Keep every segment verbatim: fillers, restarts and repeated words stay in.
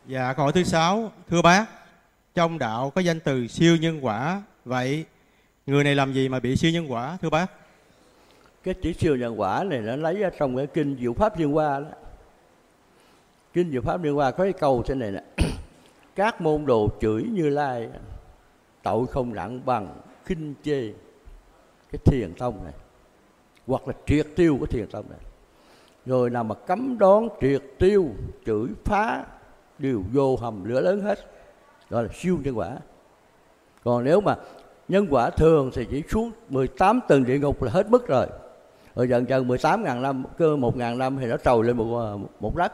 Dạ, câu hỏi thứ sáu, thưa bác, trong đạo có danh từ siêu nhân quả, vậy người này làm gì mà bị siêu nhân quả thưa bác? Cái chữ siêu nhân quả này nó lấy ở trong cái kinh Diệu Pháp Liên Hoa đó. Kinh Diệu Pháp Liên Hoa có cái câu thế này nè: các môn đồ chửi Như Lai, tội không nặng bằng khinh chê cái thiền tông này, hoặc là triệt tiêu cái thiền tông này. Người nào mà cấm đoán triệt tiêu, chửi phá đều vô hầm lửa lớn hết, đó là siêu nhân quả. Còn nếu mà nhân quả thường thì chỉ xuống mười tám tầng địa ngục là hết mức rồi. Rồi dần dần mười tám ngàn năm, cơ một ngàn năm thì nó trồi lên một, một đất.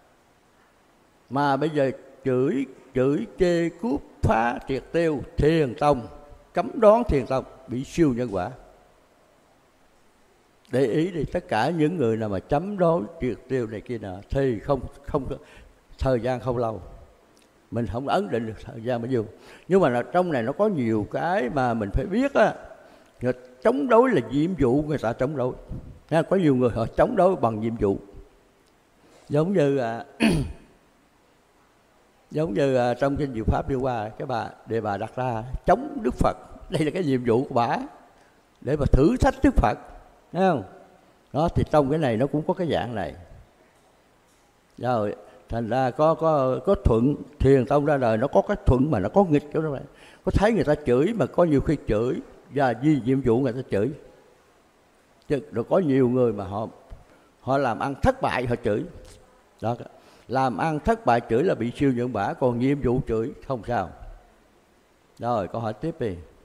Mà bây giờ chửi, chửi chê, cướp, phá, triệt tiêu thiền tông, cấm đoán thiền tông, bị siêu nhân quả. Để ý đi, tất cả những người nào mà chấm đối triệt tiêu này kia nọ thì không không thời gian không lâu, mình không ấn định được thời gian bao nhiêu. Nhưng mà trong này nó có nhiều cái mà mình phải biết á. Người chống đối là nhiệm vụ người ta chống đối. Có nhiều người họ chống đối bằng nhiệm vụ. Giống như à, giống như à, trong kinh Diệu Pháp Liên Hoa, cái bà đề bà đặt ra chống Đức Phật, đây là cái nhiệm vụ của bà để mà thử thách Đức Phật, thấy không? Đó thì trong cái này nó cũng có cái dạng này. Rồi thành ra có có có thuận, thiền tông ra đời nó có cái thuận mà nó có nghịch chỗ đó. Có thấy người ta chửi mà có nhiều khi chửi và vì nhiệm vụ người ta chửi. Chứ rồi có nhiều người mà họ họ làm ăn thất bại họ chửi. Đó, làm ăn thất bại chửi là bị siêu nhân quả, còn nhiệm vụ chửi không sao. Rồi câu hỏi tiếp đi.